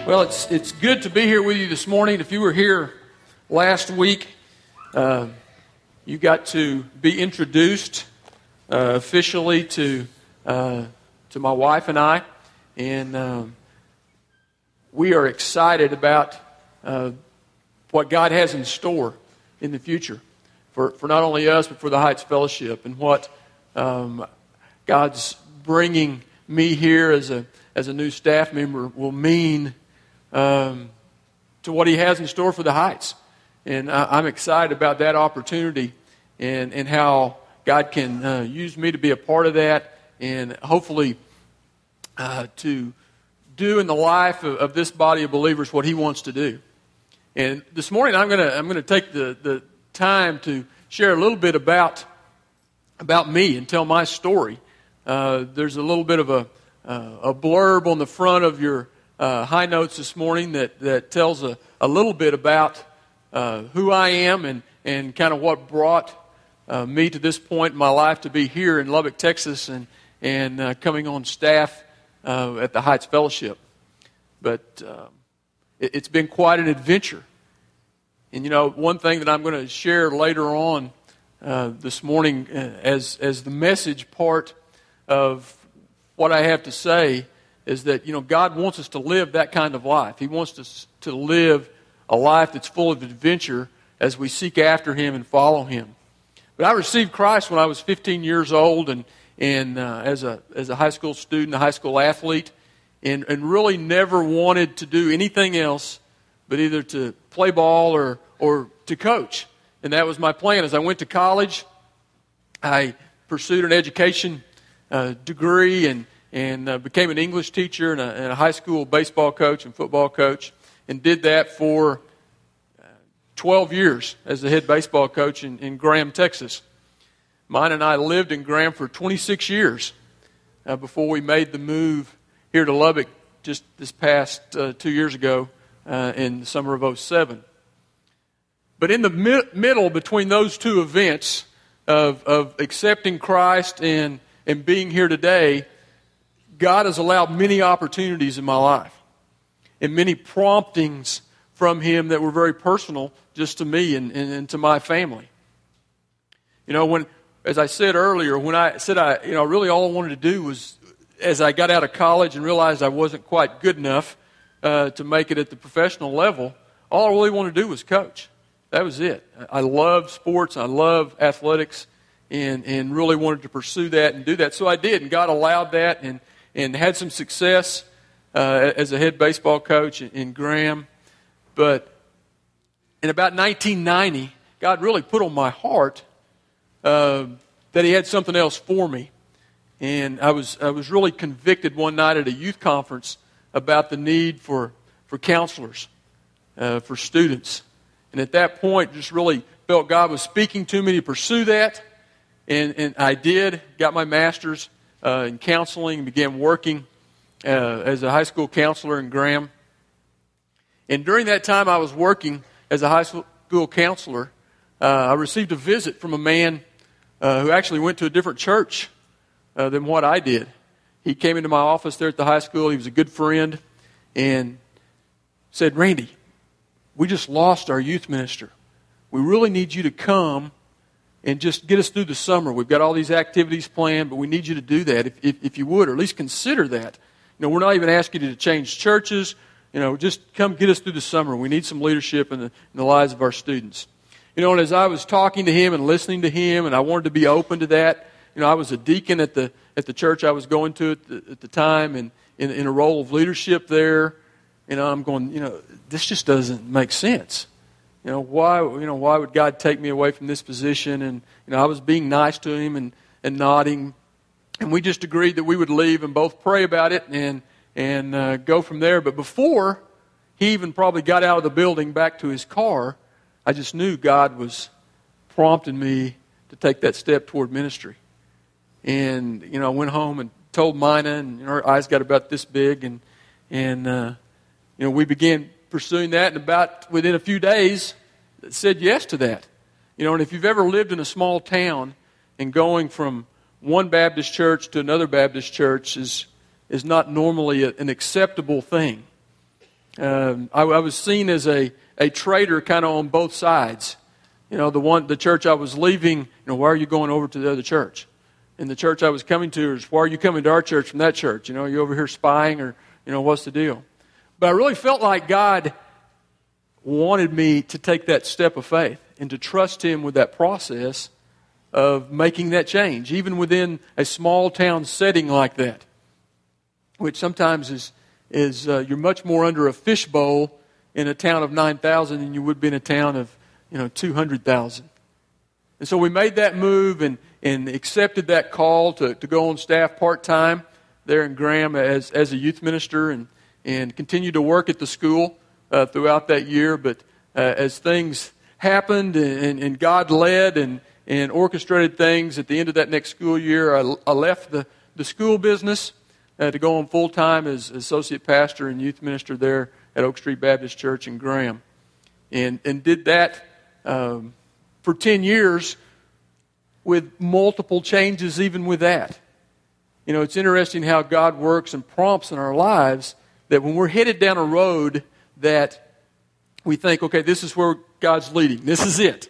Well, it's good to be here with you this morning. If you were here last week, you got to be introduced officially to my wife and I, and we are excited about what God has in store in the future for not only us but for the Heights Fellowship, and what God's bringing me here as a new staff member will mean to what He has in store for the Heights. And I'm excited about that opportunity and how God can use me to be a part of that, and hopefully to do in the life of this body of believers what He wants to do. And this morning I'm going to take the time to share a little bit about me and tell my story. There's a little bit of a blurb on the front of your high notes this morning that tells a little bit about who I am and kind of what brought me to this point in my life to be here in Lubbock, Texas, and coming on staff at the Heights Fellowship. But it's been quite an adventure. And you know, one thing that I'm going to share later on this morning as the message part of what I have to say is that, you know, God wants us to live that kind of life. He wants us to live a life that's full of adventure as we seek after Him and follow Him. But I received Christ when I was 15 years old, and as a high school student, a high school athlete, and really never wanted to do anything else but either to play ball or to coach. And that was my plan. As I went to college, I pursued an education degree and became an English teacher and a high school baseball coach and football coach, and did that for 12 years as the head baseball coach in Graham, Texas. Mine and I lived in Graham for 26 years before we made the move here to Lubbock just this past 2 years ago in the summer of 2007. But in the middle between those two events of accepting Christ and being here today, God has allowed many opportunities in my life and many promptings from Him that were very personal just to me and to my family. You know, as I said earlier, when I said really all I wanted to do was, as I got out of college and realized I wasn't quite good enough to make it at the professional level, all I really wanted to do was coach. That was it. I love sports. I love athletics, and really wanted to pursue that and do that. So I did, and God allowed that, and had some success as a head baseball coach in Graham. But in about 1990, God really put on my heart that He had something else for me. And I was really convicted one night at a youth conference about the need for counselors, for students. And at that point, just really felt God was speaking to me to pursue that. And I did, got my master's in counseling, and began working as a high school counselor in Graham. And during that time I was working as a high school counselor, I received a visit from a man who actually went to a different church than what I did. He came into my office there at the high school. He was a good friend and said, "Randy, we just lost our youth minister. We really need you to come and just get us through the summer. We've got all these activities planned, but we need you to do that if you would, or at least consider that. You know, we're not even asking you to change churches. You know, just come get us through the summer. We need some leadership in the lives of our students." You know, and as I was talking to him and listening to him, and I wanted to be open to that, you know, I was a deacon at the church I was going to at the time, and in a role of leadership there. You know, I'm going, you know, this just doesn't make sense. You know, why would God take me away from this position? And, you know, I was being nice to him and nodding. And we just agreed that we would leave and both pray about it and go from there. But before he even probably got out of the building back to his car, I just knew God was prompting me to take that step toward ministry. And, you know, I went home and told Mina, and her eyes got about this big, and you know, we began pursuing that, and about within a few days said yes to that. You know, and if you've ever lived in a small town and going from one Baptist church to another Baptist church is not normally an acceptable thing. I was seen as a traitor kind of on both sides. The church I was leaving, why are you going over to the other church? And the church I was coming to is, why are you coming to our church from that church? You over here spying, or, what's the deal? But I really felt like God wanted me to take that step of faith and to trust Him with that process of making that change, even within a small town setting like that, which sometimes is you're much more under a fishbowl in a town of 9,000 than you would be in a town of 200,000. And so we made that move and accepted that call to go on staff part-time there in Graham as a youth minister and continued to work at the school throughout that year. But as things happened and God led and orchestrated things at the end of that next school year, I left the school business to go on full-time as associate pastor and youth minister there at Oak Street Baptist Church in Graham. And did that for 10 years with multiple changes even with that. It's interesting how God works and prompts in our lives that when we're headed down a road that we think, okay, this is where God's leading. This is it.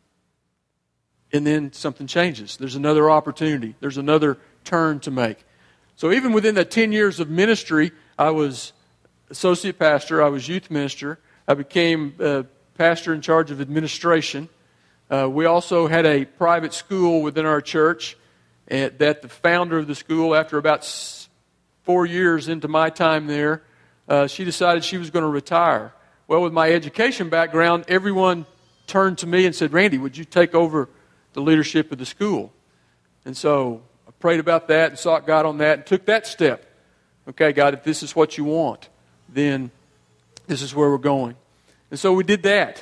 And then something changes. There's another opportunity. There's another turn to make. So even within that 10 years of ministry, I was associate pastor. I was youth minister. I became pastor in charge of administration. We also had a private school within our church that the founder of the school, after about 4 years into my time there, she decided she was going to retire. Well, with my education background, everyone turned to me and said, Randy, would you take over the leadership of the school? And so I prayed about that and sought God on that and took that step. Okay, God, if this is what you want, then this is where we're going. And so we did that.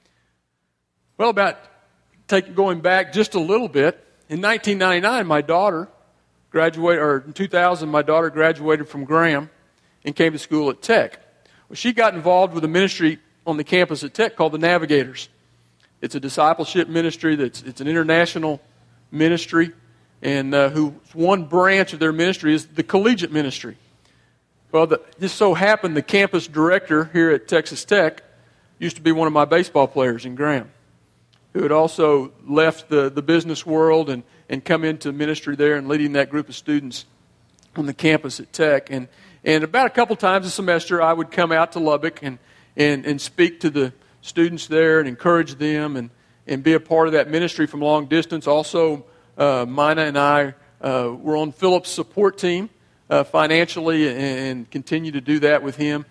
Well, going back just a little bit, in 1999, my daughter graduated, or in 2000, my daughter graduated from Graham and came to school at Tech. Well, she got involved with a ministry on the campus at Tech called the Navigators. It's a discipleship ministry. It's an international ministry, and one branch of their ministry is the collegiate ministry. Well, just so happened the campus director here at Texas Tech used to be one of my baseball players in Graham, who had also left the business world and come into ministry there and leading that group of students on the campus at Tech. And about a couple times a semester, I would come out to Lubbock and speak to the students there and encourage them and be a part of that ministry from long distance. Also, Mina and I were on Philip's support team financially and continue to do that with him.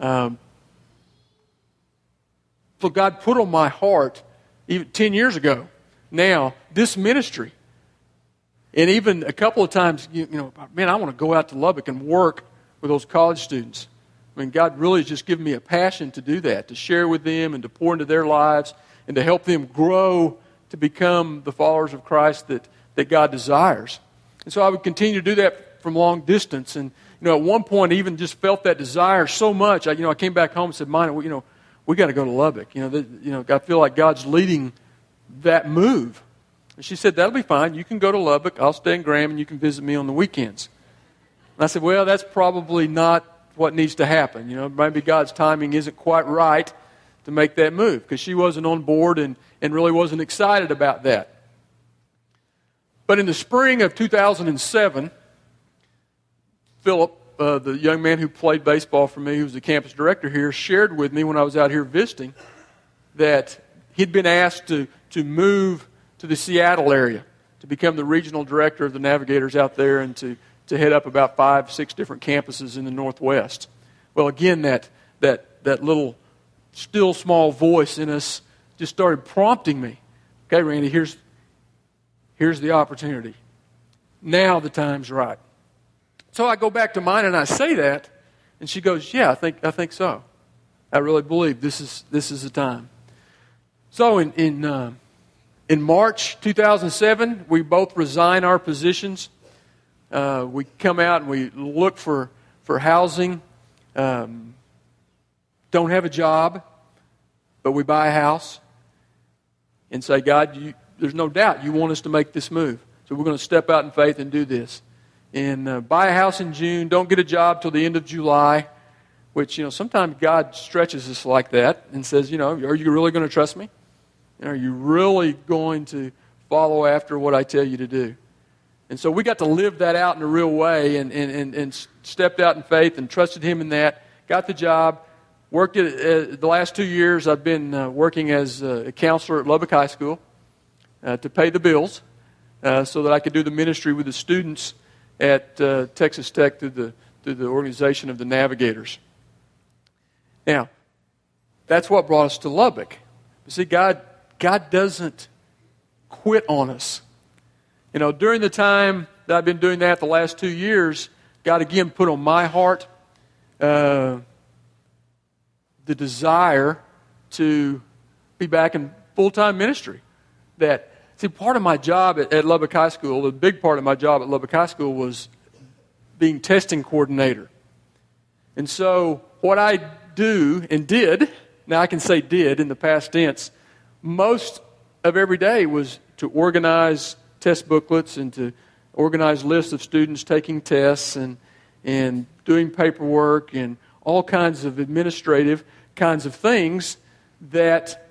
So God put on my heart, even 10 years ago, now, this ministry. And even a couple of times, man, I want to go out to Lubbock and work with those college students. I mean, God really has just given me a passion to do that, to share with them and to pour into their lives and to help them grow to become the followers of Christ that God desires. And so I would continue to do that from long distance. And, at one point, I even just felt that desire so much. I came back home and said, Mina, we got to go to Lubbock. I feel like God's leading that move. And she said, that'll be fine. You can go to Lubbock. I'll stay in Graham, and you can visit me on the weekends. And I said, well, that's probably not what needs to happen. Maybe God's timing isn't quite right to make that move, because she wasn't on board and really wasn't excited about that. But in the spring of 2007, Philip, the young man who played baseball for me, who was the campus director here, shared with me when I was out here visiting that he'd been asked to move to the Seattle area to become the regional director of the Navigators out there and to head up about 5-6 different campuses in the Northwest. Well, again, that little still small voice in us just started prompting me. Okay, Randy, here's the opportunity. Now the time's right. So I go back to mine and I say that, and she goes, yeah, I think so. I really believe this is the time. So in March 2007, we both resign our positions. We come out and we look for housing. Don't have a job, but we buy a house and say, God, there's no doubt you want us to make this move. So we're going to step out in faith and do this. And buy a house in June. Don't get a job till the end of July. which, sometimes God stretches us like that and says, are you really going to trust me? Are you really going to follow after what I tell you to do? And so we got to live that out in a real way and stepped out in faith and trusted Him in that, got the job, worked it. The last 2 years I've been working as a counselor at Lubbock High School to pay the bills so that I could do the ministry with the students at Texas Tech through the organization of the Navigators. Now, that's what brought us to Lubbock. You see, God doesn't quit on us. During the time that I've been doing that the last 2 years, God again put on my heart the desire to be back in full-time ministry. Part of my job at Lubbock High School, the big part of my job at Lubbock High School was being testing coordinator. And so what I do and did, now I can say did in the past tense, most of every day was to organize test booklets and to organize lists of students taking tests and doing paperwork and all kinds of administrative kinds of things that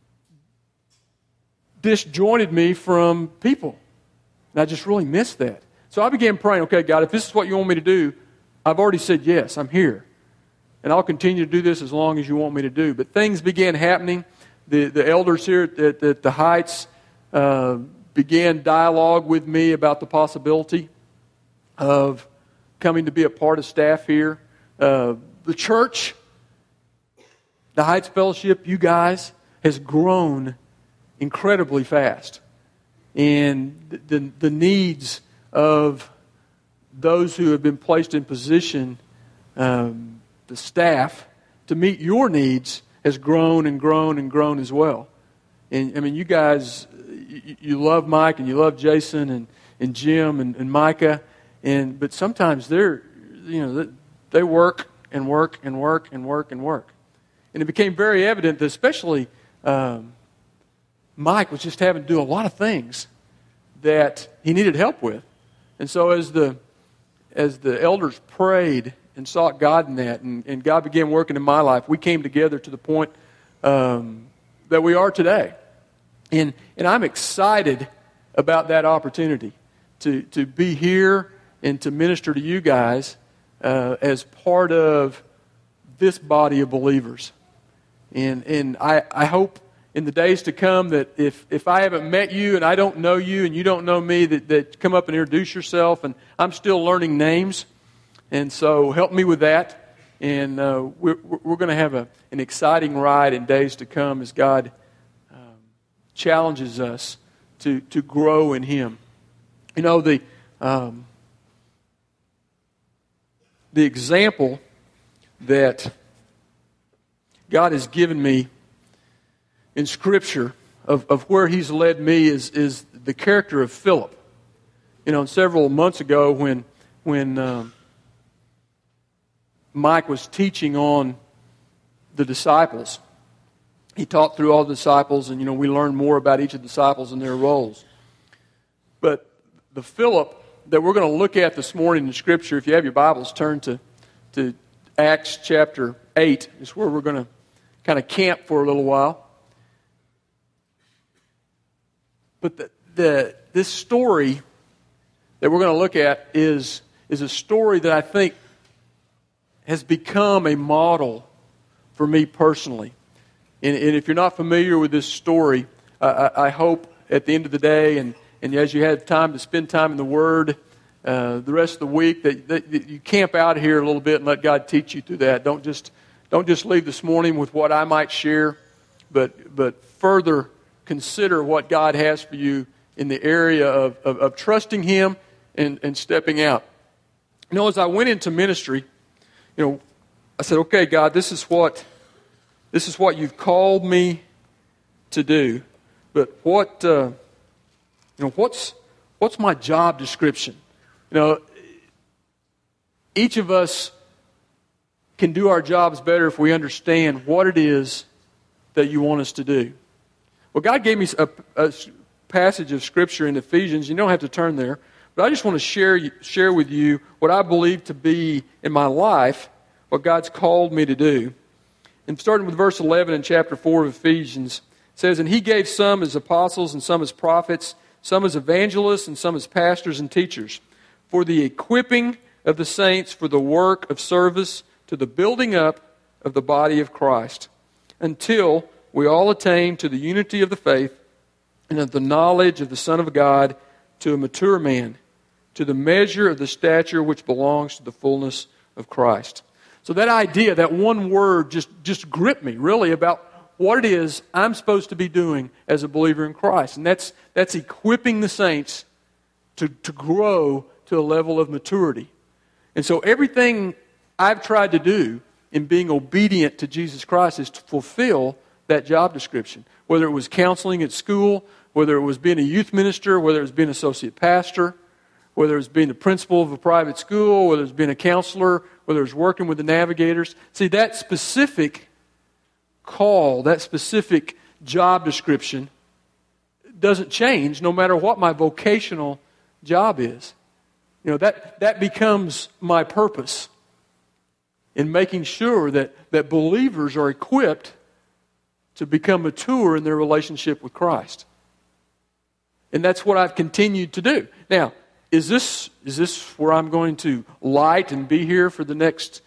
disjointed me from people. And I just really missed that. So I began praying, okay, God, if this is what you want me to do, I've already said yes, I'm here. And I'll continue to do this as long as you want me to do. But things began happening. The elders here at the Heights began dialogue with me about the possibility of coming to be a part of staff here. The church, the Heights Fellowship, you guys, has grown incredibly fast. And the needs of those who have been placed in position, the staff, to meet your needs has grown and grown and grown as well. And you guys, you love Mike and you love Jason and Jim and Micah, but sometimes they work and work and work and work and work. And it became very evident that especially Mike was just having to do a lot of things that he needed help with. And so as the elders prayed and sought God in that, and God began working in my life, we came together to the point that we are today. And I'm excited about that opportunity to be here and to minister to you guys as part of this body of believers. And I hope in the days to come that if I haven't met you and I don't know you and you don't know me, that come up and introduce yourself. And I'm still learning names, and so help me with that. And we're going to have an exciting ride in days to come as God challenges us to grow in Him. The example that God has given me in Scripture of where He's led me is the character of Philip. Several months ago when Mike was teaching on the disciples, he taught through all the disciples, and we learned more about each of the disciples and their roles. But the Philip that we're going to look at this morning in Scripture, if you have your Bibles, turn to Acts chapter 8. Is where we're going to kind of camp for a little while. But this story that we're going to look at is a story that I think has become a model for me personally. And if you're not familiar with this story, I hope at the end of the day and as you have time to spend time in the Word the rest of the week, that you camp out here a little bit and let God teach you through that. Don't just leave this morning with what I might share, but further consider what God has for you in the area of trusting Him and stepping out. As I went into ministry, I said, okay, God, this is what you've called me to do. But what's my job description? Each of us can do our jobs better if we understand what it is that you want us to do. Well, God gave me a passage of Scripture in Ephesians. You don't have to turn there. But I just want to share with you what I believe to be, in my life, what God's called me to do. And starting with verse 11 in chapter 4 of Ephesians, it says, "And he gave some as apostles and some as prophets, some as evangelists and some as pastors and teachers, for the equipping of the saints for the work of service to the building up of the body of Christ, until we all attain to the unity of the faith and of the knowledge of the Son of God, to a mature man, to the measure of the stature which belongs to the fullness of Christ." So that idea, that one word just gripped me really about what it is I'm supposed to be doing as a believer in Christ. And that's equipping the saints to grow to a level of maturity. And so everything I've tried to do in being obedient to Jesus Christ is to fulfill that job description. Whether it was counseling at school, whether it was being a youth minister, whether it was being an associate pastor, whether it was being the principal of a private school, whether it was being a counselor, whether it was working with the navigators. See, that specific call, that specific job description doesn't change no matter what my vocational job is. You know, that becomes my purpose in making sure that believers are equipped to become mature in their relationship with Christ. And that's what I've continued to do. Now, is this where I'm going to light and be here for the next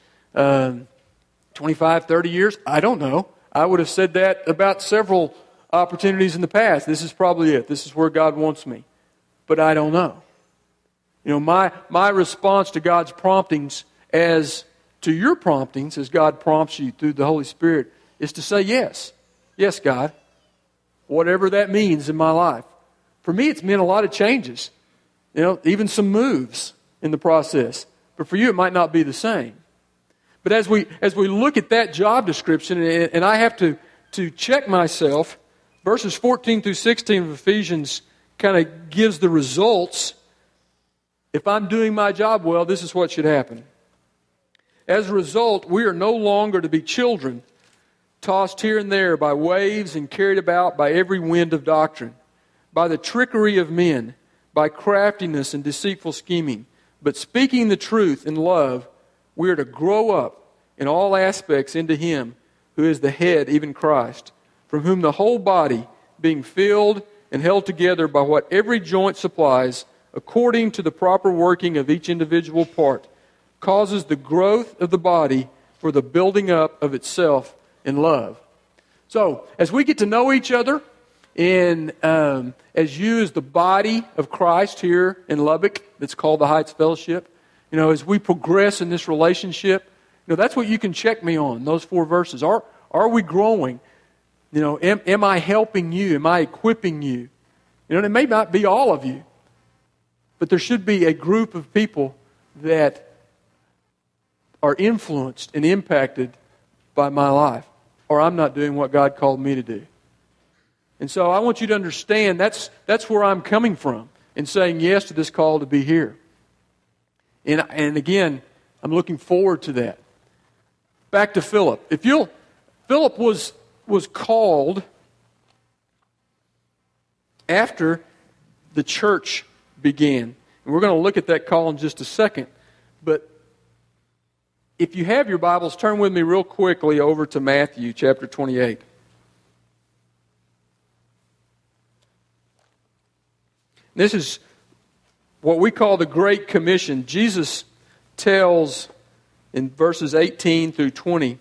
25, 30 years? I don't know. I would have said that about several opportunities in the past. This is probably it. This is where God wants me. But I don't know. You know, my response to God's promptings as to your promptings, as God prompts you through the Holy Spirit, is to say yes. Yes, God. Whatever that means in my life. For me, it's meant a lot of changes. You know, even some moves in the process. But for you, it might not be the same. But as we look at that job description, and I have to check myself, verses 14 through 16 of Ephesians kind of gives the results. If I'm doing my job well, this is what should happen. As a result, we are no longer to be children, tossed here and there by waves and carried about by every wind of doctrine, by the trickery of men, by craftiness and deceitful scheming. But speaking the truth in love, we are to grow up in all aspects into Him who is the head, even Christ, from whom the whole body, being filled and held together by what every joint supplies, according to the proper working of each individual part, causes the growth of the body for the building up of itself in love. So, as we get to know each other, and as you as the body of Christ here in Lubbock, that's called the Heights Fellowship, you know, as we progress in this relationship, you know, that's what you can check me on, those 4 verses. Are we growing? You know, am I helping you? Am I equipping you? You know, and it may not be all of you, but there should be a group of people that are influenced and impacted by my life, or I'm not doing what God called me to do. And so I want you to understand that's where I'm coming from in saying yes to this call to be here. And again, I'm looking forward to that. Back to Philip. Philip was called after the church began. And we're going to look at that call in just a second. But if you have your Bibles, turn with me real quickly over to Matthew chapter 28. This is what we call the Great Commission. Jesus tells in verses 18 through 20,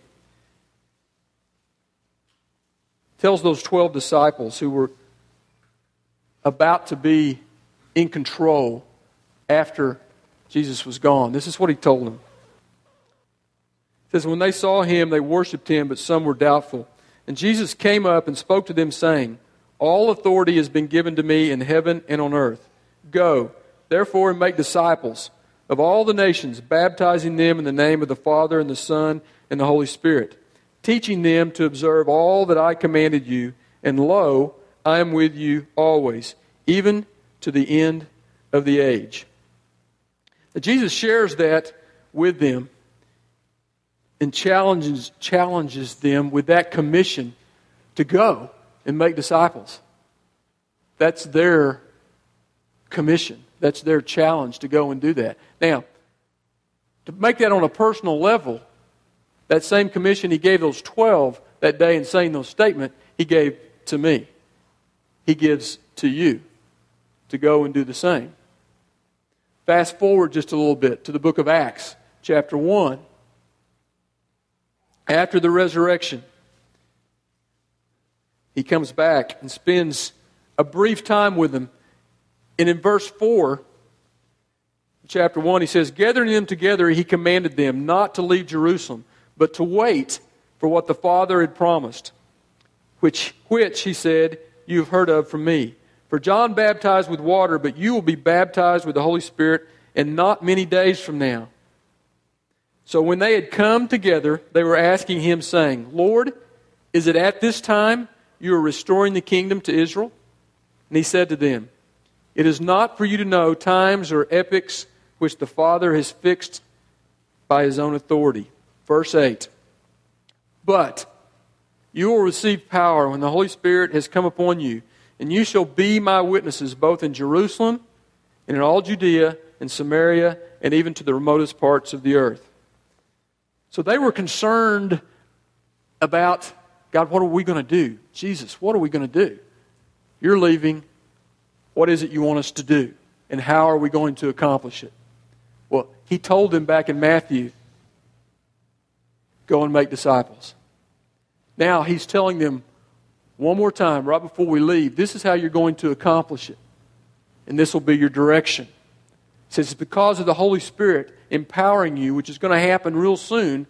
tells those 12 disciples who were about to be in control after Jesus was gone. This is what He told them. It says, when they saw Him, they worshipped Him, but some were doubtful. And Jesus came up and spoke to them, saying, all authority has been given to me in heaven and on earth. Go, therefore, and make disciples of all the nations, baptizing them in the name of the Father and the Son and the Holy Spirit, teaching them to observe all that I commanded you, and lo, I am with you always, even to the end of the age. Now, Jesus shares that with them and challenges them with that commission to go and make disciples. That's their commission. That's their challenge to go and do that. Now, to make that on a personal level, That same commission He gave those 12 that day in saying those statements, He gave to me. He gives to you to go and do the same. Fast forward just a little bit to the book of Acts, chapter 1. After the resurrection, He comes back and spends a brief time with them. And in verse 4, chapter 1, He says, gathering them together, He commanded them not to leave Jerusalem, but to wait for what the Father had promised, which He said, you have heard of from me. For John baptized with water, but you will be baptized with the Holy Spirit, and not many days from now. So when they had come together, they were asking Him, saying, Lord, is it at this time you are restoring the kingdom to Israel? And He said to them, it is not for you to know times or epochs which the Father has fixed by His own authority. Verse 8. But you will receive power when the Holy Spirit has come upon you, and you shall be my witnesses both in Jerusalem and in all Judea and Samaria and even to the remotest parts of the earth. So they were concerned about, God, what are we going to do? Jesus, what are we going to do? You're leaving. What is it you want us to do? And how are we going to accomplish it? Well, He told them back in Matthew, go and make disciples. Now He's telling them one more time, right before we leave, this is how you're going to accomplish it. And this will be your direction. He says it's because of the Holy Spirit empowering you, which is going to happen real soon.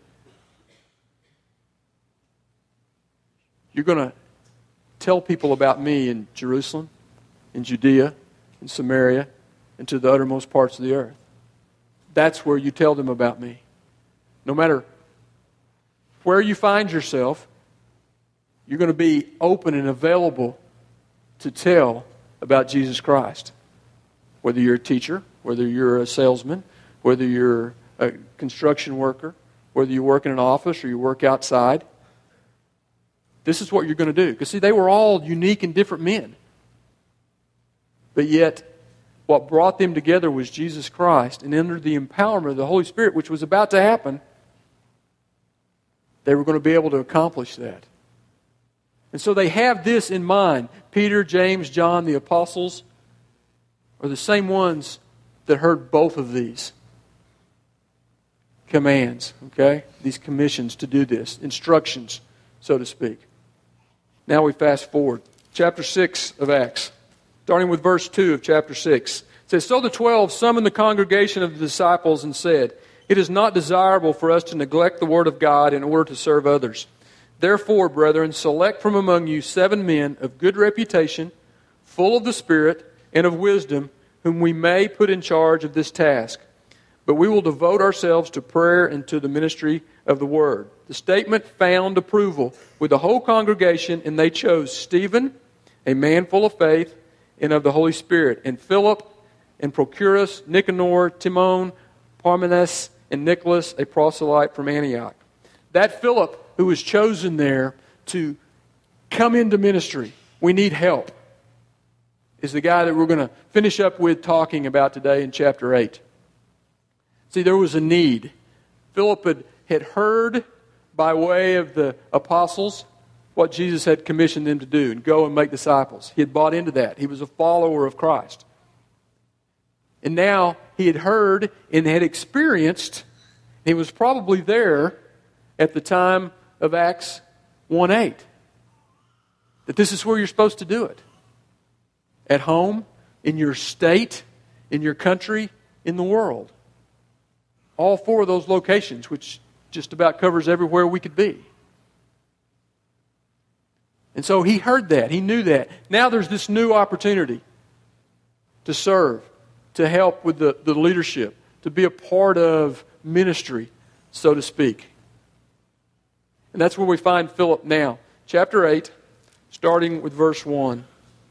You're going to tell people about me in Jerusalem, in Judea, in Samaria, and to the uttermost parts of the earth. That's where you tell them about me. No matter where you find yourself, you're going to be open and available to tell about Jesus Christ. Whether you're a teacher, whether you're a salesman, whether you're a construction worker, whether you work in an office or you work outside. This is what you're going to do. Because see, they were all unique and different men. But yet, what brought them together was Jesus Christ. And under the empowerment of the Holy Spirit, which was about to happen, they were going to be able to accomplish that. And so they have this in mind. Peter, James, John, the apostles are the same ones that heard both of these commands, okay? These commissions to do this, instructions, so to speak. Now we fast forward. Chapter 6 of Acts, starting with verse 2 of chapter 6. It says, so the 12 summoned the congregation of the disciples and said, it is not desirable for us to neglect the word of God in order to serve others. Therefore, brethren, select from among you 7 men of good reputation, full of the Spirit and of wisdom, whom we may put in charge of this task. But we will devote ourselves to prayer and to the ministry of the word. The statement found approval with the whole congregation, and they chose Stephen, a man full of faith and of the Holy Spirit, and Philip, and Prochorus, Nicanor, Timon, Parmenas, and Nicholas, a proselyte from Antioch. That Philip who was chosen there to come into ministry, we need help, is the guy that we're going to finish up with talking about today in chapter 8. See, there was a need. Philip had heard by way of the apostles what Jesus had commissioned them to do, and go and make disciples. He had bought into that. He was a follower of Christ. And now he had heard and had experienced, he was probably there at the time of Acts 1:8, that this is where you're supposed to do it. At home, in your state, in your country, in the world. All 4 of those locations, which just about covers everywhere we could be. And so he heard that. He knew that. Now there's this new opportunity to serve, to help with the leadership, to be a part of ministry, so to speak. And that's where we find Philip now. Chapter 8, starting with verse 1.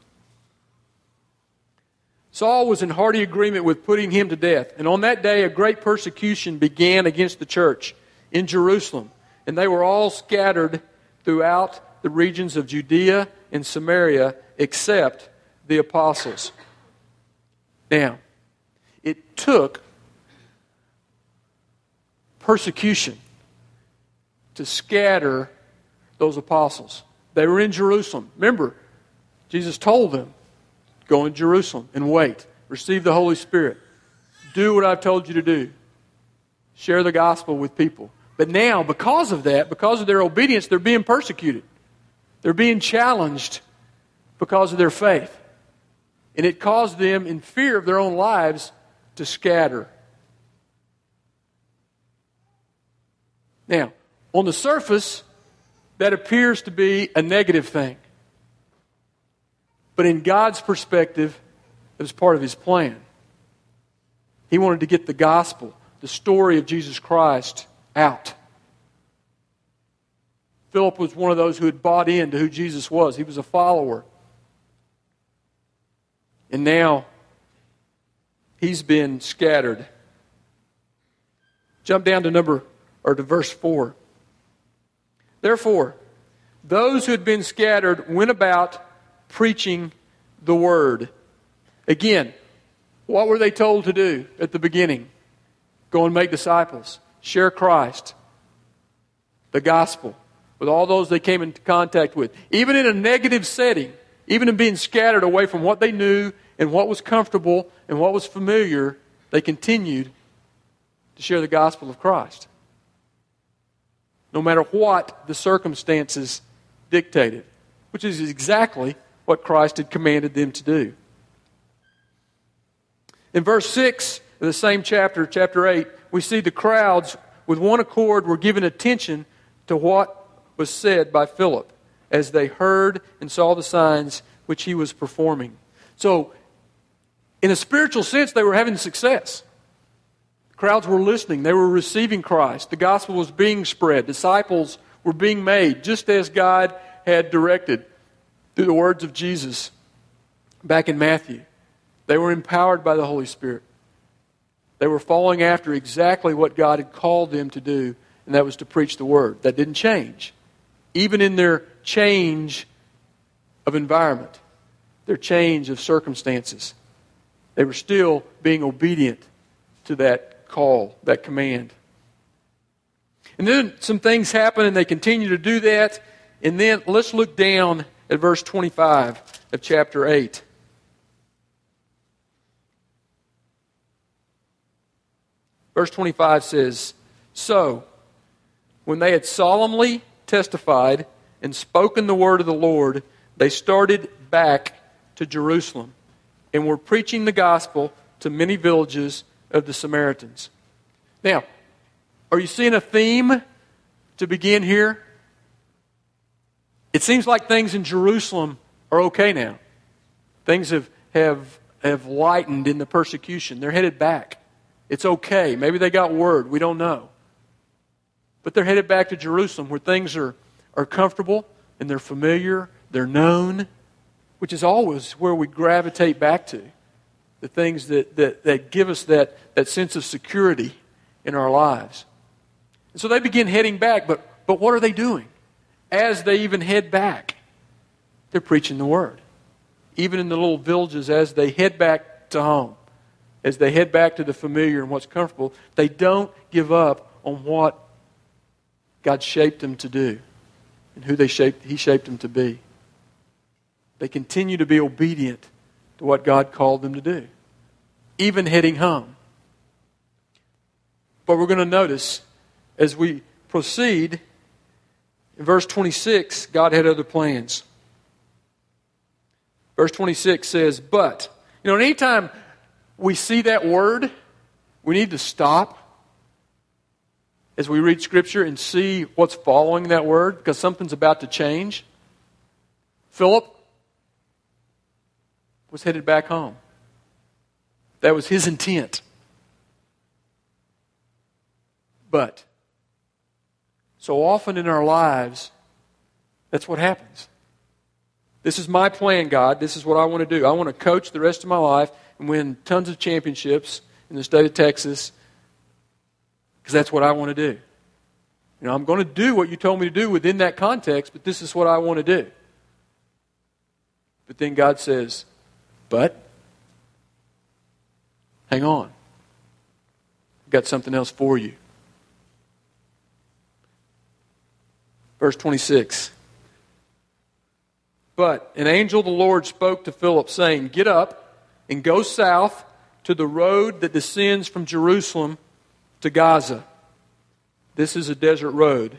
Saul was in hearty agreement with putting him to death. And on that day a great persecution began against the church in Jerusalem. And they were all scattered throughout the regions of Judea and Samaria, except the apostles. Now, it took persecution to scatter those apostles. They were in Jerusalem. Remember, Jesus told them, go in Jerusalem and wait. Receive the Holy Spirit. Do what I've told you to do. Share the gospel with people. But now, because of that, because of their obedience, they're being persecuted. They're being challenged because of their faith. And it caused them, in fear of their own lives, to scatter. Now, on the surface, that appears to be a negative thing. But in God's perspective, it was part of His plan. He wanted to get the gospel, the story of Jesus Christ, out. Philip was one of those who had bought into who Jesus was. He was a follower. And now, he's been scattered. Jump down to verse 4. Therefore, those who had been scattered went about preaching the word. Again, what were they told to do at the beginning? Go and make disciples. Share Christ. The gospel. With all those they came into contact with. Even in a negative setting. Even in being scattered away from what they knew and what was comfortable and what was familiar, they continued to share the gospel of Christ. No matter what the circumstances dictated. Which is exactly what Christ had commanded them to do. In verse 6 of the same chapter, chapter 8, we see the crowds with one accord were giving attention to what was said by Philip as they heard and saw the signs which he was performing. So, in a spiritual sense, they were having success. Crowds were listening. They were receiving Christ. The gospel was being spread. Disciples were being made just as God had directed through the words of Jesus back in Matthew. They were empowered by the Holy Spirit. They were following after exactly what God had called them to do, and that was to preach the Word. That didn't change. Even in their change of environment, their change of circumstances, they were still being obedient to that call, that command. And then some things happen and they continue to do that. And then let's look down at verse 25 of chapter 8. Verse 25 says, So, when they had solemnly testified and spoken the word of the Lord, they started back to Jerusalem and were preaching the gospel to many villages of the Samaritans. Now, are you seeing a theme to begin here? It seems like things in Jerusalem are okay now. Things have lightened in the persecution. They're headed back. It's okay. Maybe they got word. We don't know. But they're headed back to Jerusalem where things are comfortable and they're familiar, they're known, which is always where we gravitate back to. The things that give us that sense of security in our lives. And so they begin heading back, but what are they doing? As they even head back, they're preaching the Word. Even in the little villages, as they head back to home, as they head back to the familiar and what's comfortable, they don't give up on what God shaped them to do and who He shaped them to be. They continue to be obedient to what God called them to do, even heading home. But we're going to notice as we proceed, in verse 26, God had other plans. Verse 26 says, But, anytime we see that word, we need to stop as we read Scripture and see what's following that word, because something's about to change. Philip was headed back home. That was his intent. But so often in our lives, that's what happens. This is my plan, God. This is what I want to do. I want to coach the rest of my life and win tons of championships in the state of Texas because that's what I want to do. I'm going to do what you told me to do within that context, but this is what I want to do. But then God says, but hang on. I've got something else for you. Verse 26. But an angel of the Lord spoke to Philip, saying, Get up and go south to the road that descends from Jerusalem to Gaza. This is a desert road.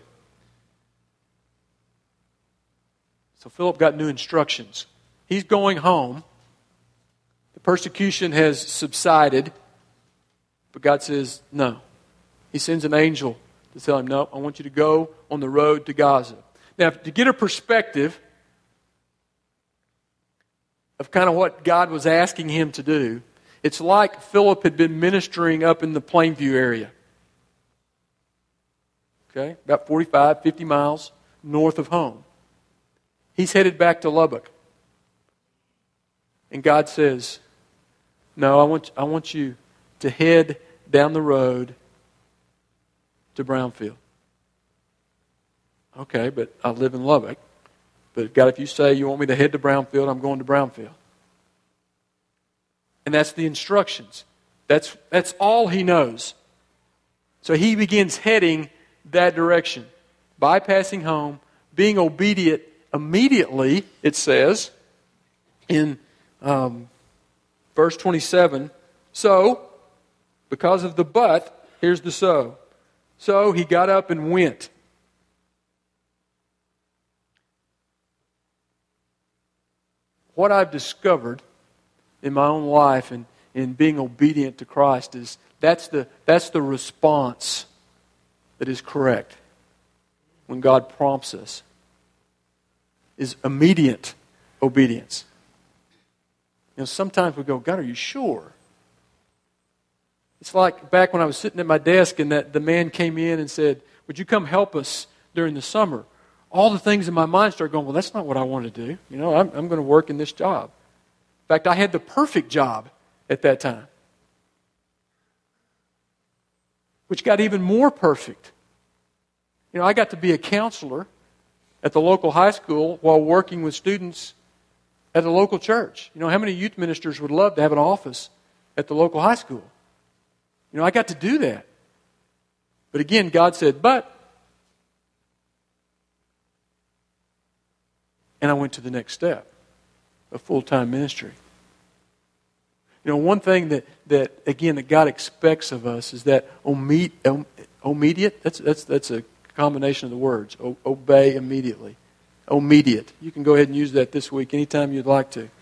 So Philip got new instructions. He's going home. The persecution has subsided. But God says, no. He sends an angel to tell him, no, I want you to go on the road to Gaza. Now, to get a perspective of kind of what God was asking him to do, it's like Philip had been ministering up in the Plainview area. Okay, about 45, 50 miles north of home. He's headed back to Lubbock. And God says, no, I want you to head down the road to Brownfield. Okay, but I live in Lubbock. But God, if you say you want me to head to Brownfield, I'm going to Brownfield. And that's the instructions. That's all he knows. So he begins heading that direction, bypassing home, being obedient immediately, it says, in verse 27. So, because of the but, here's the so. So he got up and went. What I've discovered in my own life and in being obedient to Christ is that's the response that is correct when God prompts us, is immediate obedience. You know, sometimes we go, God, are you sure? It's like back when I was sitting at my desk and that the man came in and said, would you come help us during the summer? All the things in my mind started going, well, that's not what I want to do. You know, I'm going to work in this job. In fact, I had the perfect job at that time, which got even more perfect. You know, I got to be a counselor at the local high school while working with students at the local church. You know, how many youth ministers would love to have an office at the local high school? You know, I got to do that. But again, God said, but. And I went to the next step, a full-time ministry. You know, one thing that God expects of us is that immediate, that's a combination of the words, obey immediately. Immediate. You can go ahead and use that this week anytime you'd like to.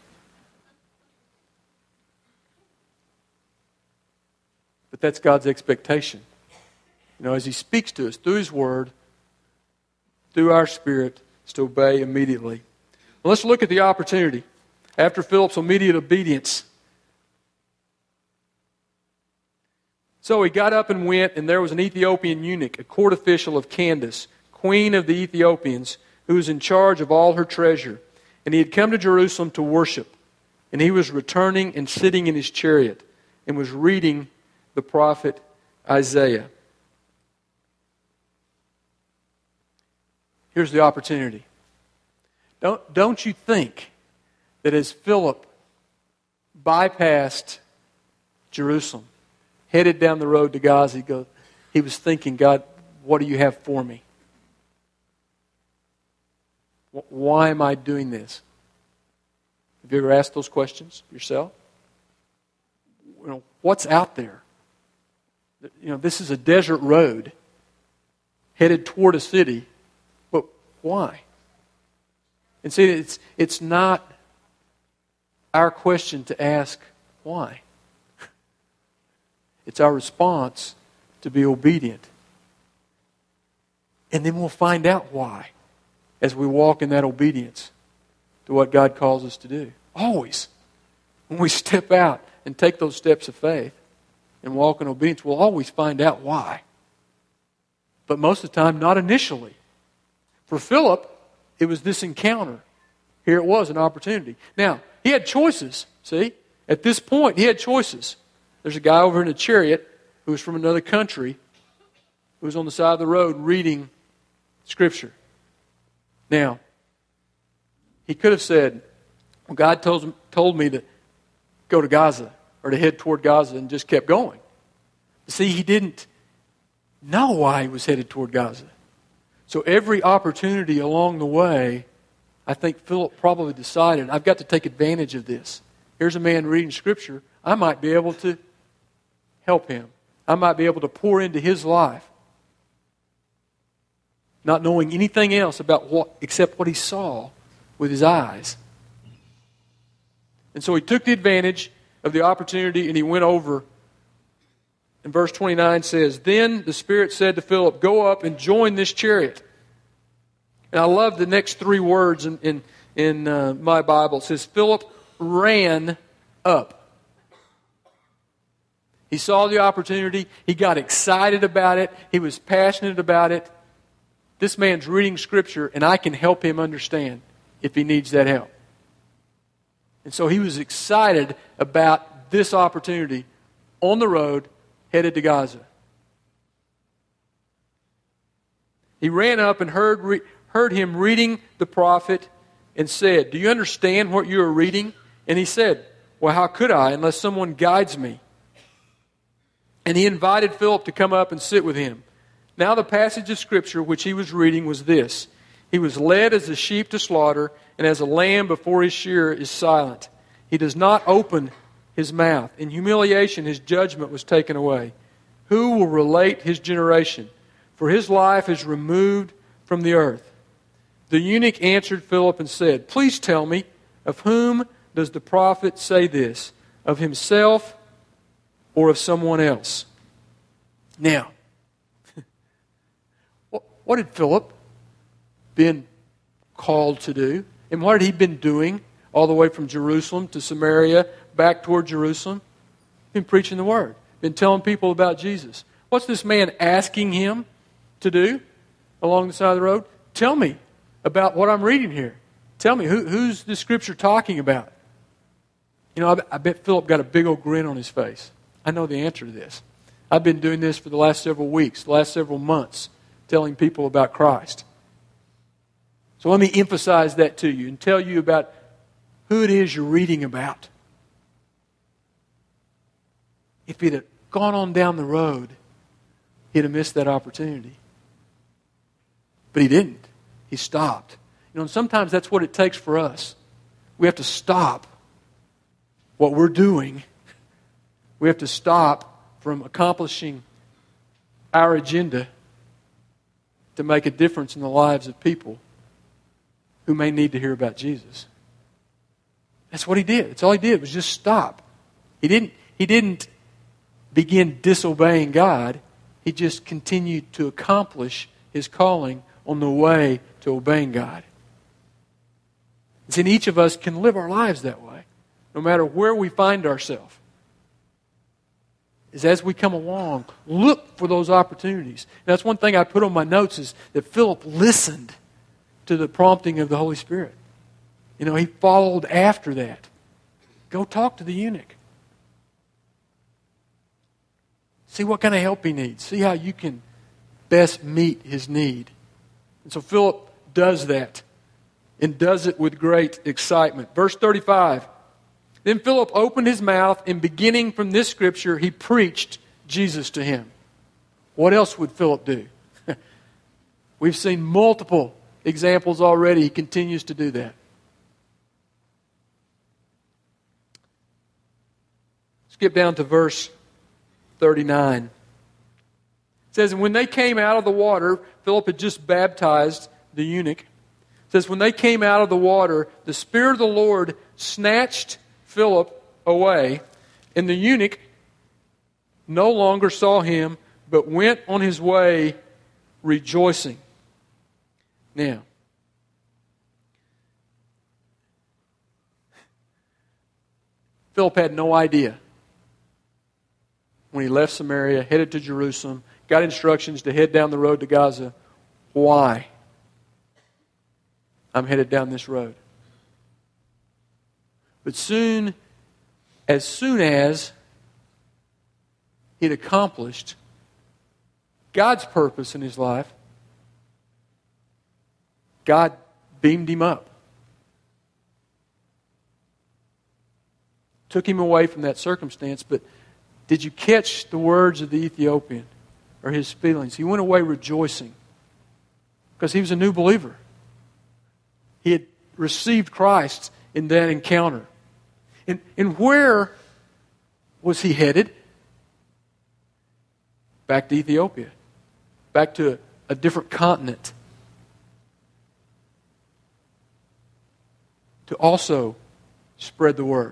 But that's God's expectation. You know, as He speaks to us through His Word, through our spirit, is to obey immediately. Well, let's look at the opportunity. After Philip's immediate obedience. So he got up and went, and there was an Ethiopian eunuch, a court official of Candace, queen of the Ethiopians, who was in charge of all her treasure. And he had come to Jerusalem to worship. And he was returning and sitting in his chariot and was reading the prophet Isaiah. Here's the opportunity. Don't you think that as Philip bypassed Jerusalem, headed down the road to Gaza, he was thinking, God, what do you have for me? Why am I doing this? Have you ever asked those questions yourself? You know, what's out there? You know, this is a desert road headed toward a city, but why? And see, it's not our question to ask why. It's our response to be obedient. And then we'll find out why as we walk in that obedience to what God calls us to do. Always. When we step out and take those steps of faith and walk in obedience, we'll always find out why. But most of the time, not initially. For Philip, it was this encounter. Here it was, an opportunity. Now, he had choices, see? At this point, he had choices. There's a guy over in a chariot who was from another country who was on the side of the road reading Scripture. Now, he could have said, well, God told me to go to Gaza or to head toward Gaza and just kept going. See, he didn't know why he was headed toward Gaza. So every opportunity along the way, I think Philip probably decided, I've got to take advantage of this. Here's a man reading Scripture. I might be able to help him. I might be able to pour into his life. Not knowing anything else about except what he saw with his eyes. And so he took the advantage of the opportunity and he went over. And verse 29 says, Then the Spirit said to Philip, Go up and join this chariot. And I love the next three words in my Bible. It says, Philip ran up. He saw the opportunity. He got excited about it. He was passionate about it. This man's reading Scripture, and I can help him understand if he needs that help. And so he was excited about this opportunity on the road headed to Gaza. He ran up and heard him reading the prophet and said, Do you understand what you are reading? And he said, Well, how could I unless someone guides me? And he invited Philip to come up and sit with him. Now the passage of Scripture which he was reading was this. He was led as a sheep to slaughter, and as a lamb before his shearer is silent. He does not open his mouth. In humiliation his judgment was taken away. Who will relate his generation? For his life is removed from the earth. The eunuch answered Philip and said, Please tell me, of whom does the prophet say this? Of himself or of someone else? Now, what had Philip been called to do? And what had he been doing all the way from Jerusalem to Samaria, back toward Jerusalem? Been preaching the Word. Been telling people about Jesus. What's this man asking him to do along the side of the road? Tell me about what I'm reading here. Tell me, who's the Scripture talking about? You know, I bet Philip got a big old grin on his face. I know the answer to this. I've been doing this for the last several weeks, the last several months, telling people about Christ. So let me emphasize that to you and tell you about who it is you're reading about. If he'd have gone on down the road, he'd have missed that opportunity. But he didn't. He stopped. You know, and sometimes that's what it takes for us. We have to stop what we're doing. We have to stop from accomplishing our agenda to make a difference in the lives of people who may need to hear about Jesus. That's what he did. That's all he did was just stop. He didn't begin disobeying God. He just continued to accomplish his calling on the way to obeying God. And each of us can live our lives that way, no matter where we find ourselves. Is as we come along, look for those opportunities. And that's one thing I put on my notes is that Philip listened to the prompting of the Holy Spirit. You know, he followed after that. Go talk to the eunuch. See what kind of help he needs. See how you can best meet his need. And so Philip does that and does it with great excitement. Verse 35. Then Philip opened his mouth, and beginning from this scripture, he preached Jesus to him. What else would Philip do? We've seen multiple examples already. He continues to do that. Skip down to verse 39. It says, And when they came out of the water, Philip had just baptized the eunuch. It says, when they came out of the water, the Spirit of the Lord snatched Philip away, and the eunuch no longer saw him, but went on his way rejoicing. Now, Philip had no idea when he left Samaria, headed to Jerusalem, got instructions to head down the road to Gaza. Why? I'm headed down this road. But as soon as he'd accomplished God's purpose in his life, God beamed him up. Took him away from that circumstance, but did you catch the words of the Ethiopian or his feelings? He went away rejoicing. Because he was a new believer. He had received Christ in that encounter. And where was he headed? Back to Ethiopia. Back to a different continent. To also spread the word.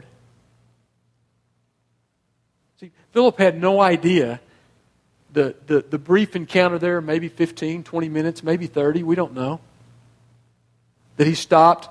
See, Philip had no idea the brief encounter there, maybe 15, 20 minutes, maybe 30, we don't know, that he stopped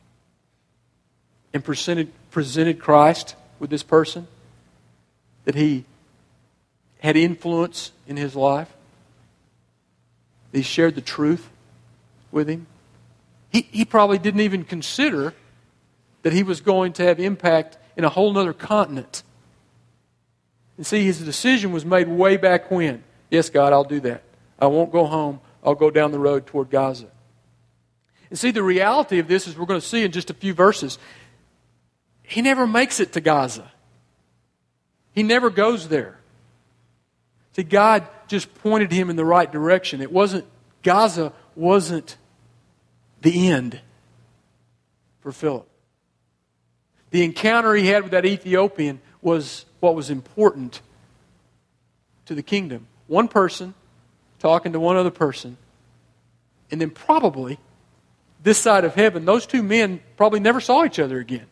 and presented Christ with this person, that he had influence in his life, that he shared the truth with him. He probably didn't even consider that he was going to have impact in a whole other continent. And see, his decision was made way back when. Yes, God, I'll do that. I won't go home. I'll go down the road toward Gaza. And see, the reality of this, as we're going to see in just a few verses, he never makes it to Gaza. He never goes there. See, God just pointed him in the right direction. Gaza wasn't the end for Philip. The encounter he had with that Ethiopian was what was important to the kingdom. One person talking to one other person. And then probably, this side of heaven, those two men probably never saw each other again.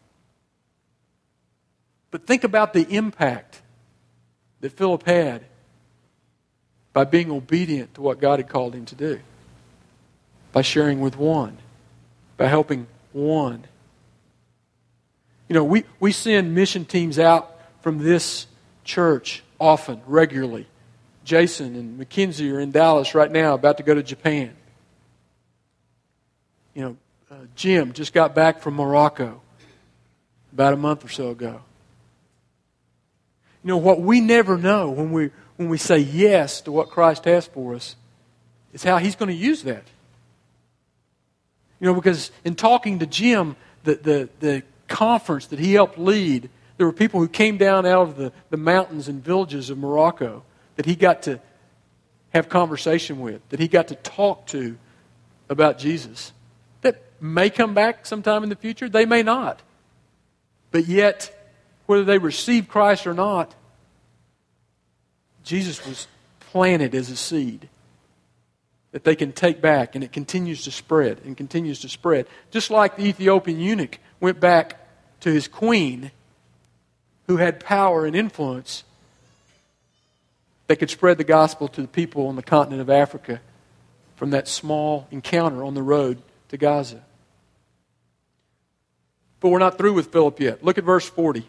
But think about the impact that Philip had by being obedient to what God had called him to do. By sharing with one. By helping one. You know, we send mission teams out from this church often, regularly. Jason and Mackenzie are in Dallas right now, about to go to Japan. You know, Jim just got back from Morocco about a month or so ago. You know, what we never know when we say yes to what Christ has for us is how He's going to use that. You know, because in talking to Jim, the conference that he helped lead, there were people who came down out of the mountains and villages of Morocco that he got to have conversation with, that he got to talk to about Jesus. That may come back sometime in the future. They may not. But yet, whether they receive Christ or not, Jesus was planted as a seed that they can take back, and it continues to spread and continues to spread. Just like the Ethiopian eunuch went back to his queen, who had power and influence, they could spread the gospel to the people on the continent of Africa from that small encounter on the road to Gaza. But we're not through with Philip yet. Look at verse 40.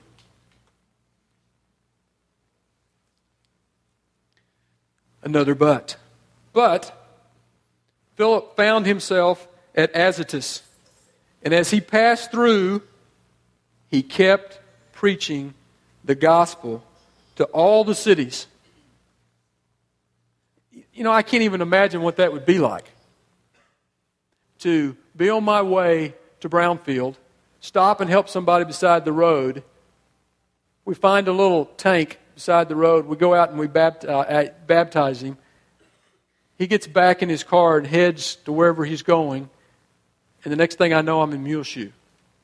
Another but. But Philip found himself at Azotus, and as he passed through, he kept preaching the gospel to all the cities. You know, I can't even imagine what that would be like. To be on my way to Brownfield, stop and help somebody beside the road. We find a little tank beside the road. We go out and we baptize him. He gets back in his car and heads to wherever he's going. And the next thing I know, I'm in Muleshoe.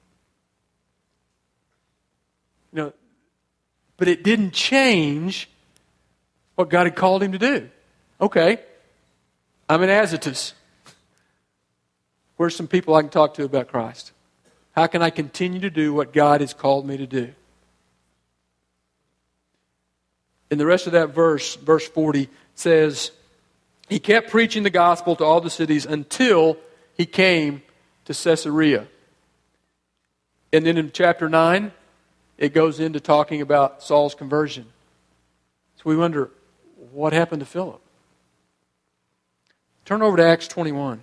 You know, but it didn't change what God had called him to do. Okay, I'm in Azotus. Where's some people I can talk to about Christ? How can I continue to do what God has called me to do? In the rest of that verse 40, says, he kept preaching the gospel to all the cities until he came to Caesarea. And then in chapter 9, it goes into talking about Saul's conversion. So we wonder, what happened to Philip? Turn over to Acts 21.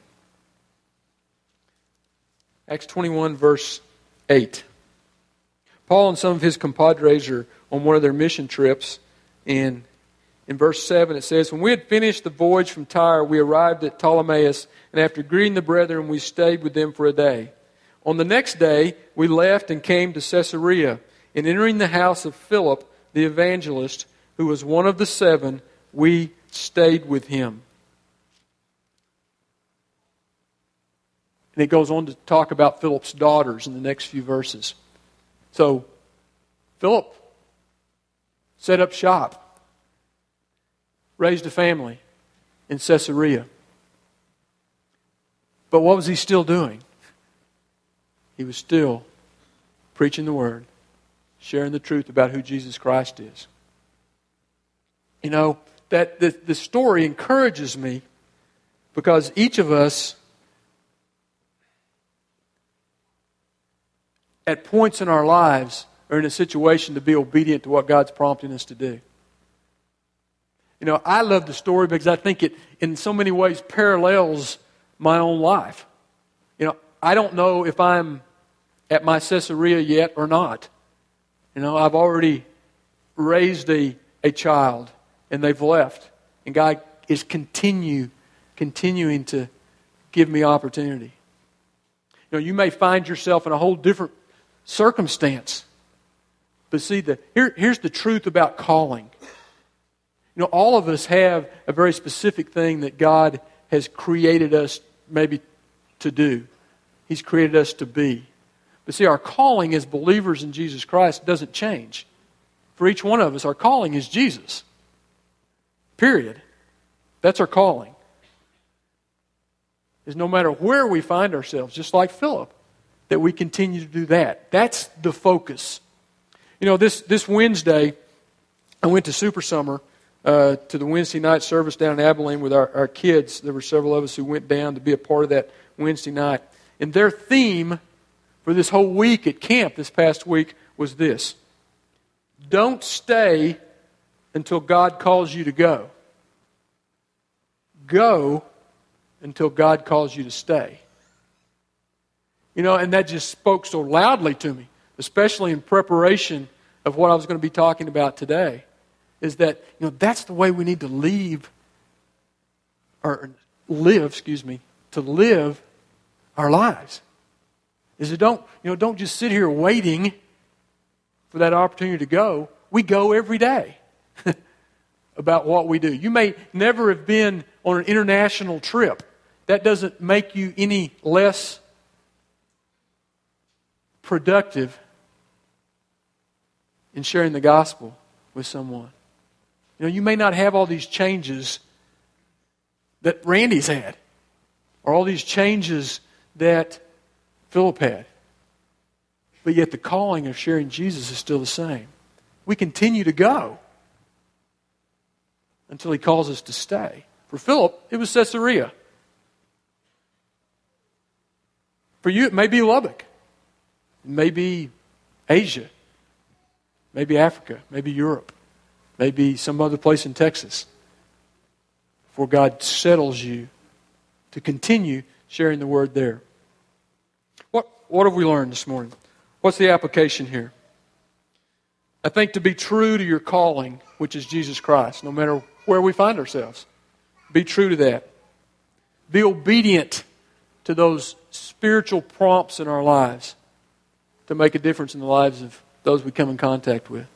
Acts 21, verse 8. Paul and some of his compadres are on one of their mission trips. And in verse 7 it says, when we had finished the voyage from Tyre, we arrived at Ptolemais, and after greeting the brethren, we stayed with them for a day. On the next day, we left and came to Caesarea. And entering the house of Philip, the evangelist, who was one of the 7, we stayed with him. And it goes on to talk about Philip's daughters in the next few verses. So, Philip set up shop, raised a family in Caesarea. But what was he still doing? He was still preaching the Word, sharing the truth about who Jesus Christ is. You know, that the story encourages me because each of us, at points in our lives, are in a situation to be obedient to what God's prompting us to do. You know, I love the story because I think it, in so many ways, parallels my own life. You know, I don't know if I'm at my Caesarea yet or not. You know, I've already raised a child, and they've left. And God is continuing to give me opportunity. You know, you may find yourself in a whole different circumstance. But see, here's the truth about calling. You know, all of us have a very specific thing that God has created us maybe to do. He's created us to be. But see, our calling as believers in Jesus Christ doesn't change. For each one of us, our calling is Jesus. Period. That's our calling. Is no matter where we find ourselves, just like Philip, that we continue to do that. That's the focus. You know, this Wednesday, I went to Super Summer, to the Wednesday night service down in Abilene with our kids. There were several of us who went down to be a part of that Wednesday night. And their theme for this whole week at camp this past week was this: don't stay until God calls you to go. Go until God calls you to stay. You know, and that just spoke so loudly to me, especially in preparation of what I was going to be talking about today, is that, you know, that's the way we need to live our lives. Is it don't just sit here waiting for that opportunity to go. We go every day about what we do. You may never have been on an international trip. That doesn't make you any less productive in sharing the gospel with someone. You know, you may not have all these changes that Randy's had, or all these changes that Philip had. But yet the calling of sharing Jesus is still the same. We continue to go until He calls us to stay. For Philip, it was Caesarea. For you, it may be Lubbock. It may be Asia. Maybe Africa. Maybe Europe. Maybe some other place in Texas. For God settles you to continue sharing the Word there. What have we learned this morning? What's the application here? I think to be true to your calling, which is Jesus Christ, no matter where we find ourselves, be true to that. Be obedient to those spiritual prompts in our lives to make a difference in the lives of those we come in contact with.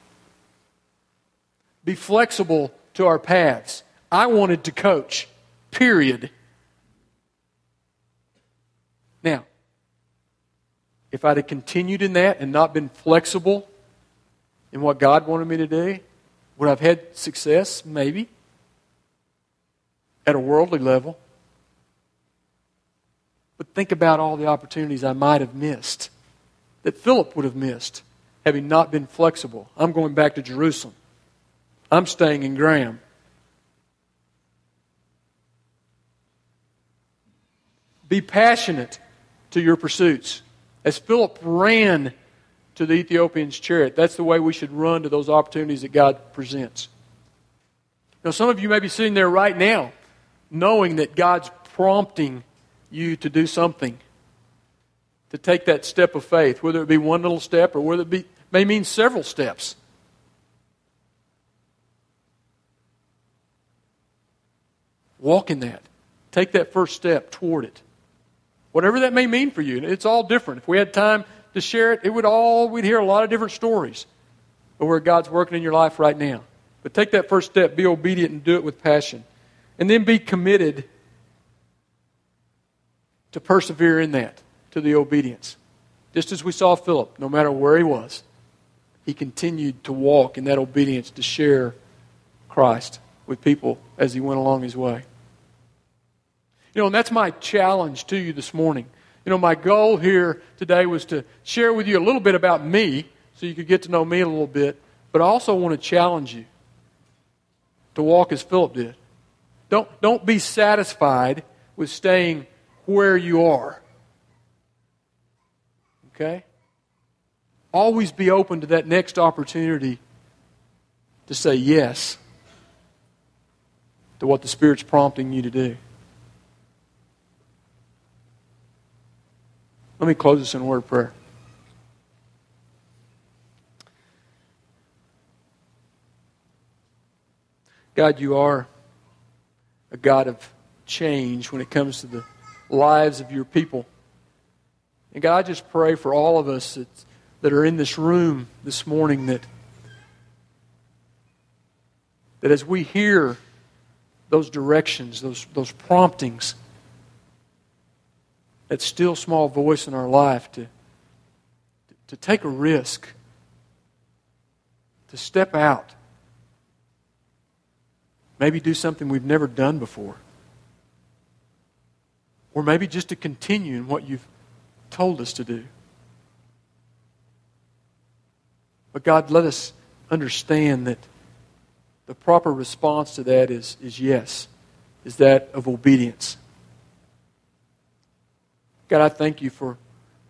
Be flexible to our paths. I wanted to coach, period. Now, if I'd have continued in that and not been flexible in what God wanted me to do, would I have had success? Maybe. At a worldly level. But think about all the opportunities I might have missed, that Philip would have missed, having not been flexible. I'm going back to Jerusalem. I'm staying in Graham. Be passionate to your pursuits. As Philip ran to the Ethiopian's chariot, that's the way we should run to those opportunities that God presents. Now, some of you may be sitting there right now knowing that God's prompting you to do something, to take that step of faith, whether it be one little step or whether it may mean several steps. Walk in that. Take that first step toward it. Whatever that may mean for you. It's all different. If we had time to share it, we'd hear a lot of different stories of where God's working in your life right now. But take that first step, be obedient, and do it with passion. And then be committed to persevere in that, to the obedience. Just as we saw Philip, no matter where he was, he continued to walk in that obedience to share Christ with people as he went along his way. And that's my challenge to you this morning. My goal here today was to share with you a little bit about me so you could get to know me a little bit, but I also want to challenge you to walk as Philip did. Don't be satisfied with staying where you are. Okay? Always be open to that next opportunity to say yes to what the Spirit's prompting you to do. Let me close this in a word of prayer. God, you are a God of change when it comes to the lives of your people. And God, I just pray for all of us that are in this room this morning that as we hear those directions, those promptings, that still small voice in our life to take a risk, to step out, maybe do something we've never done before, or maybe just to continue in what you've told us to do. But God, let us understand that the proper response to that is yes, is that of obedience. God, I thank you for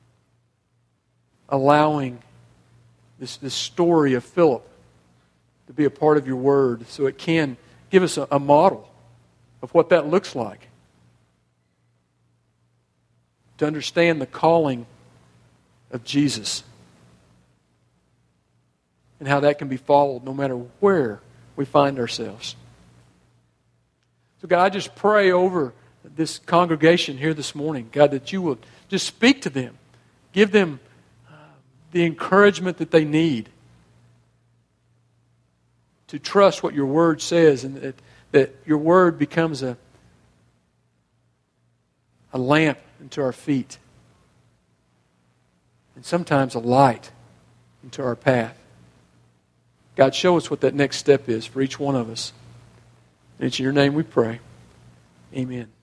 allowing this story of Philip to be a part of your word so it can give us a model of what that looks like. To understand the calling of Jesus and how that can be followed no matter where we find ourselves. So God, I just pray over this congregation here this morning, God, that you will just speak to them. Give them the encouragement that they need to trust what your word says, and that your word becomes a lamp into our feet, and sometimes a light into our path. God, show us what that next step is for each one of us. And it's in your name we pray. Amen.